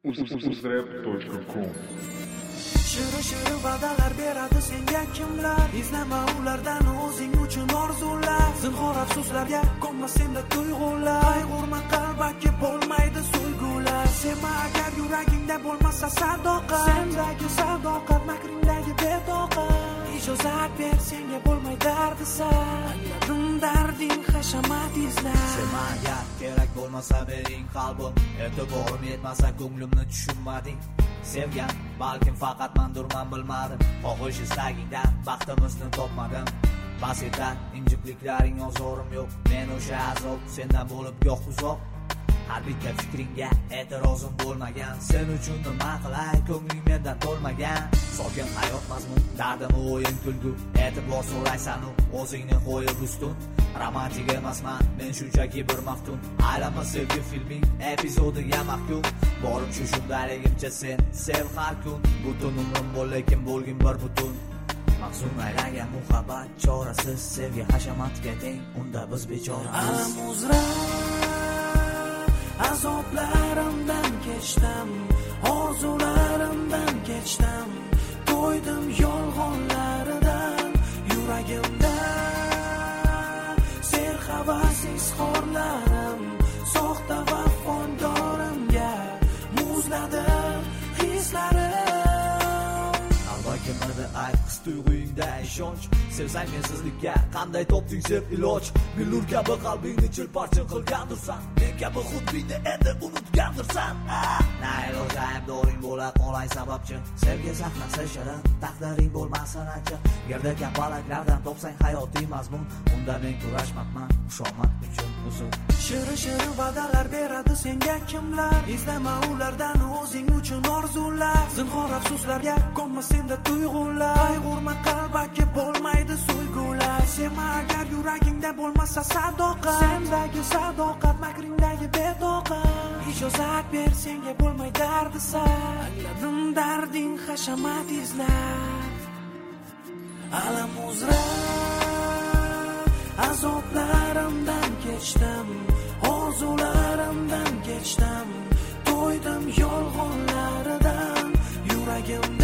uzrep.com. Shirin va'dalar beradi senga kimlar? Izlama ulardan o'zing uchun orzular. Zinhor afsuslarga ko'nma senda tuyg'ular. Qayg'urma qalbaki bo'lmaydi so'ygular. Sevma agar yuragingda bo'lmasa sadoqat. Sendagi sadoqat makringdagi betoqat. Ijozat ber senga bo'lmay dardi sar. Angladim darding hashamat izlar. Sevma agar kerak bo'lmasa bering qalbim. E'tiborim yetmasa ko'nglimni tushunmading. Sevgan balkim faqat mandurman bilmadim. Xohish istagingdan baxtimizni topmadim. Bas etar injiqliklaring ozorim yo'q. Men o'sha azob sendan bo'lib goh uzoq. Har bitta fikringga e'tirozim bo'lmagan. Sen uchun nima qilay ko'ngling mendan to'lmagan. Sokin hayot mazmun dardim o'yin kulgu. E'tibor so'raysan o'zingni qo'yib ustun. Romantik emasman men shunchaki bir maftun. Aylanma sevgi filming epizodiga mahkum. Borib shu shundaligimcha sen sev har kun. Butun umrim bo'l lekin bo'lgin bir butun. Mahzun aylagan muhabbat chorasiz. Sevgi hashamatga teng unda biz bechoramiz. Alam uzra azoblarimdan kechdim, orzularimdan kechdim. To'ydim yolg'onlaridan yuragimda ser havas izhorlarim. Soxta vafondorimga muzladi hislarim. Kimlarga ayt his tuyg'uyingda ishonch. Sevsang mensizlikka qanday topding sev iloj. Billur kabi qalbingni chilparchin qilgandirsan. Men kabi xudbinni endi unutgandirsan. Na iloj aybdoring bo'la qolay sababchi. Sevgi saqlasa shirin taqdiring bo'lmasin achchiq. Yerda kapalaklardan topsang hayotiy mazmun. Unda men kurashmabman xushomat uchun uzun. Shirin va'dalar beradi senga kimlar? Izlama ulardan o'zing uchun orzular. Zinhor afsuslarga ko'nma senda tuyg'ular. Qayg'urma qalbaki bo'lmaydi so'ygular. Sevma agar yuragingda bo'lmasa sadoqat. Sendagi sadoqat makringdagi betoqat. Ijozat ber senga bo'lmay dardi sar. Angladim darding hashamat izlar. Alam uzra azoblarimdan kechdim, orzularimdan kechdim. To'ydim yolg'onlaridan yuragimda